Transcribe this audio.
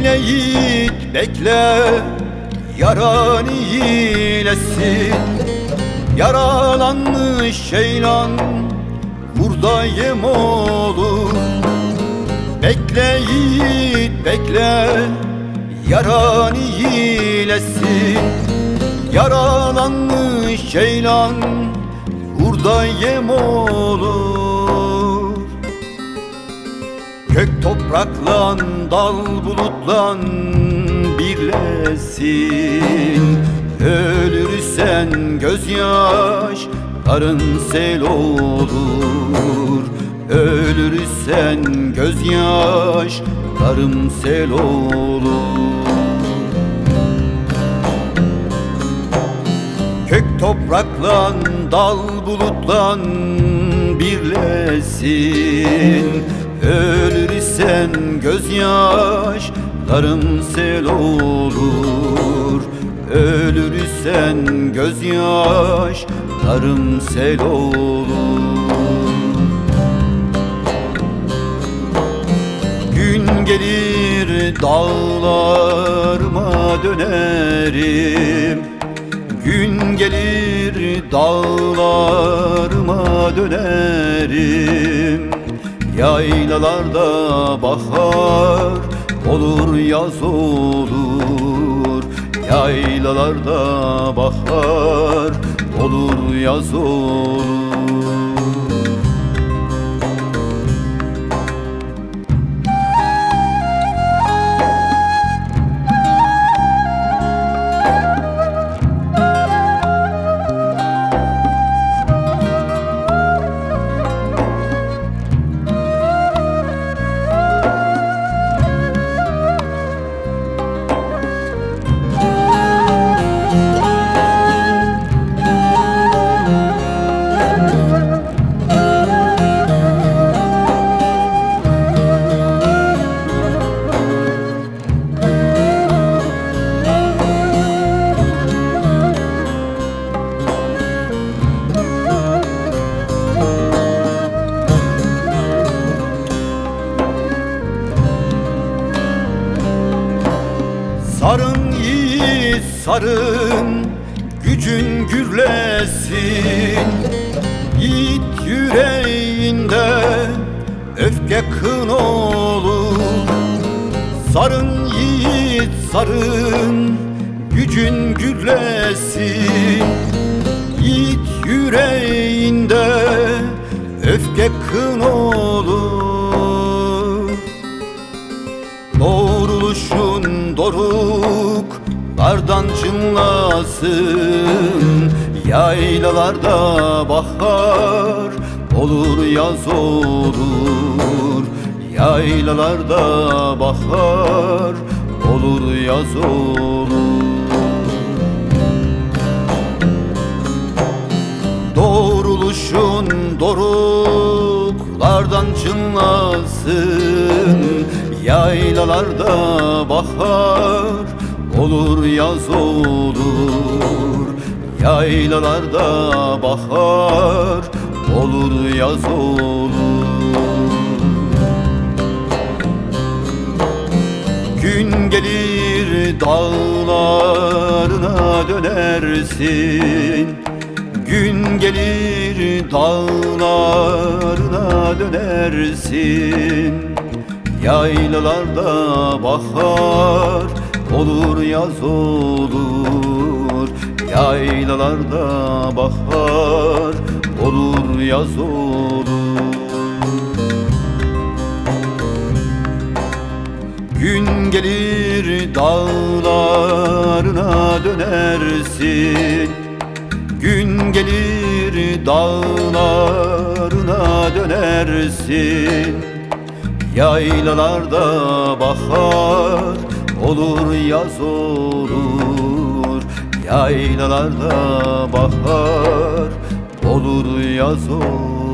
Bekle yiğit bekle, yaran iyilesin. Yaralanmış ceylan burada yem olur. Bekle yiğit bekle, yaran iyilesin. Yaralanmış ceylan burada yem olur. Kök topraklan dal bulutlan birlesin. Ölürsen gözyaşların sel olur. Ölürsen gözyaşlarım sel olur. Kök topraklan dal bulutlan birlesin. Ölürsen gözyaşlarım sel olur. Ölürsen gözyaşlarım sel olur. Gün gelir dağlarıma dönerim. Gün gelir dağlarıma dönerim. Yaylalarda bahar olur yaz olur. Yaylalarda bahar olur yaz olur. Sarın yiğit sarın, gücün gürlesin. Yiğit yüreğinde öfke kın olur. Sarın yiğit sarın, gücün gürlesin. Yiğit yüreğinde öfke kın olur. Doğruluşun doruklardan çınlasın. Yaylalarda bahar olur yaz olur. Yaylalarda bahar olur yaz olur. Doğruluşun doruklardan çınlasın. Yaylalarda bahar olur yaz olur. Yaylalarda bahar olur yaz olur. Gün gelir dağlarına dönersin. Gün gelir dağlarına dönersin. Yaylalarda bahar olur yaz olur. Yaylalarda bahar olur yaz olur. Gün gelir dağlarına dönersin. Gün gelir dağlarına dönersin. Yaylalarda bahar olur yaz olur. Yaylalarda bahar olur yaz olur.